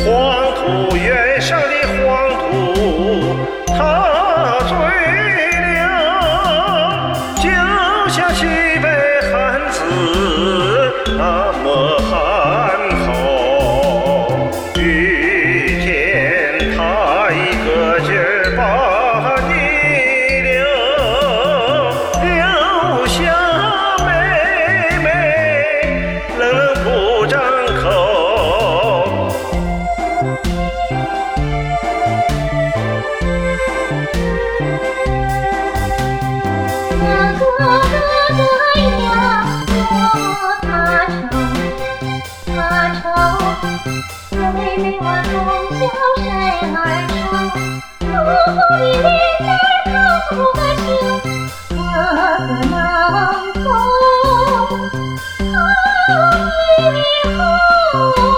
黄土原上的黄土，它最亮，就像西北汉子那么憨厚。雨天它一个劲儿把你留下妹妹，冷不张口。 妹妹我从小生儿少，如果你连带看不休，我可能从以后。